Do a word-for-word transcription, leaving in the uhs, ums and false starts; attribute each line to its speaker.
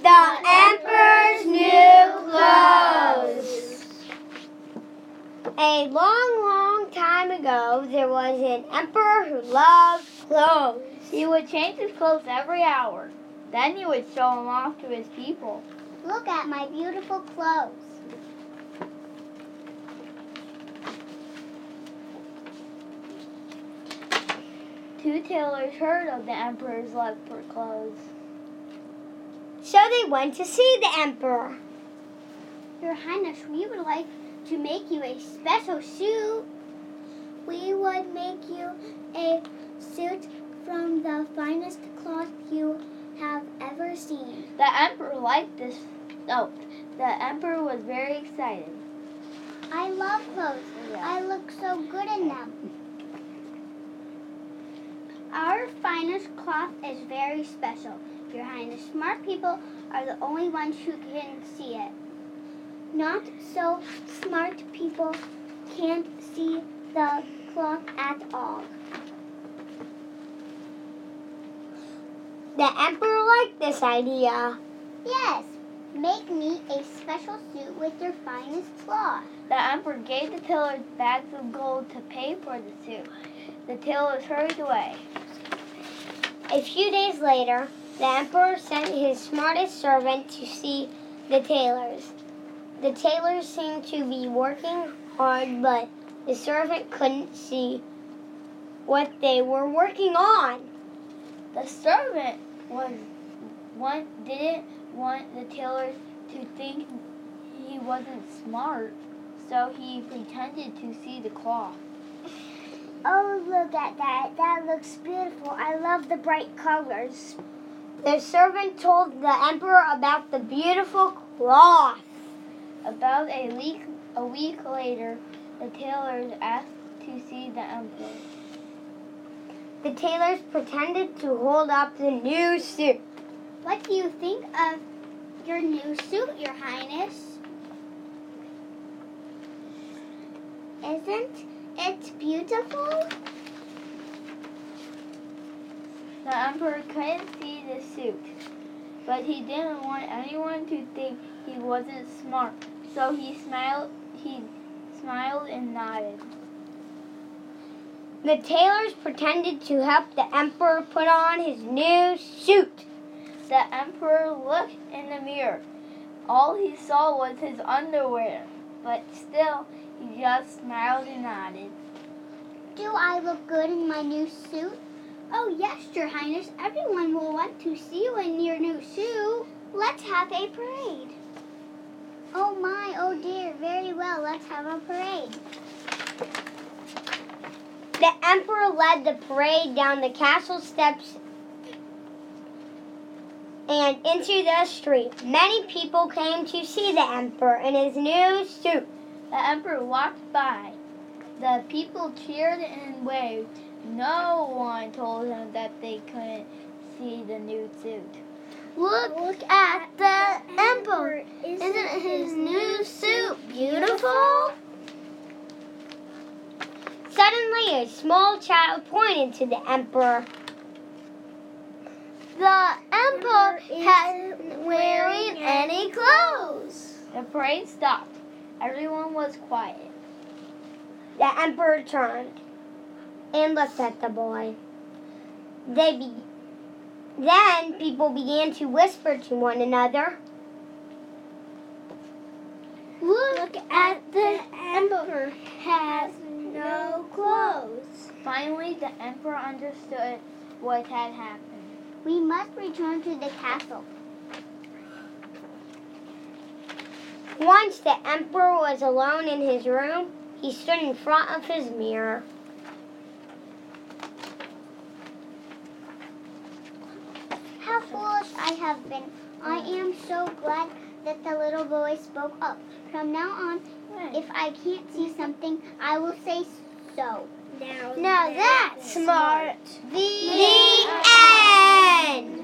Speaker 1: The Emperor's New Clothes. A long, long time ago, there was an emperor who loved clothes.
Speaker 2: He would change his clothes every hour. Then he would show them off to his people.
Speaker 3: Look at my beautiful clothes.
Speaker 2: Two tailors heard of the emperor's love for clothes.
Speaker 1: So they went to see the emperor.
Speaker 3: Your Highness, we would like to make you a special suit. We would make you a suit from the finest cloth you have ever seen.
Speaker 2: The emperor liked this. Oh, the emperor was very excited.
Speaker 3: I love clothes.
Speaker 2: Yeah.
Speaker 3: I look so good in them. Our finest cloth is very special. Your Highness, smart people are the only ones who can see it. Not so smart people can't see the cloth at all.
Speaker 1: The emperor liked this idea.
Speaker 3: Yes, make me a special suit with your finest cloth.
Speaker 2: The emperor gave the tailors bags of gold to pay for the suit. The tailors hurried away.
Speaker 1: A few days later, the emperor sent his smartest servant to see the tailors. The tailors seemed to be working hard, but the servant couldn't see what they were working on.
Speaker 2: The servant was one didn't want the tailors to think he wasn't smart, so he pretended to see the cloth.
Speaker 3: Oh, look at that. That looks beautiful. I love the bright colors.
Speaker 1: The servant told the emperor about the beautiful cloth.
Speaker 2: About a week, a week later, the tailors asked to see the emperor.
Speaker 1: The tailors pretended to hold up the new suit.
Speaker 3: What do you think of your new suit, Your Highness? Isn't it beautiful?
Speaker 2: The emperor couldn't see the suit, but he didn't want anyone to think he wasn't smart, so he smiled. He smiled and nodded.
Speaker 1: The tailors pretended to help the emperor put on his new suit.
Speaker 2: The emperor looked in the mirror. All he saw was his underwear, but still, he just smiled and nodded.
Speaker 3: Do I look good in my new suit? Oh, yes, Your Highness. Everyone will want to see you in your new suit. Let's have a parade. Oh, my, oh, dear. Very well. Let's have a parade.
Speaker 1: The emperor led the parade down the castle steps and into the street. Many people came to see the emperor in his new suit.
Speaker 2: The emperor walked by. The people cheered and waved. No one told him that they couldn't see the new suit.
Speaker 1: Look, Look at the emperor. Isn't his new suit beautiful? Suddenly, a small child pointed to the emperor. The emperor isn't wearing any clothes.
Speaker 2: The parade stopped. Everyone was quiet.
Speaker 1: The emperor turned and looked at the boy. They be- then people began to whisper to one another.
Speaker 3: Look, Look at the emperor has no clothes.
Speaker 2: Finally, the emperor understood what had happened.
Speaker 3: We must return to the castle.
Speaker 1: Once the emperor was alone in his room, he stood in front of his mirror.
Speaker 3: How foolish I have been. I am so glad that the little boy spoke up. From now on, if I can't see something, I will say so.
Speaker 1: Now,
Speaker 3: Now that's smart.
Speaker 1: The end.